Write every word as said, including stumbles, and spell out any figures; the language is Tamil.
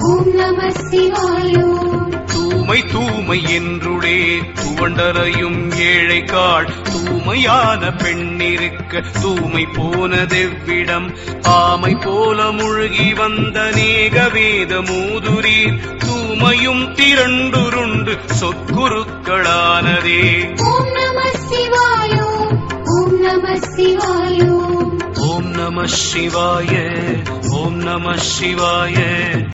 ஓம் நம சிவாய. தூமை தூமை என்றுடே துவண்டரையும் ஏழைக்காள் தூமையான பெண்ணிருக்க தூமை போனதெவ்விடம் ஆமை போல முழுகி வந்த நேக வேத மூதுரீர் தூமையும் திரண்டுருண்டு சொற்குருக்களானதே. ஓம் நம சிவாய. ஓம் நம சிவாய. ஓம் நம சிவாய. ஓம் நம சிவாய.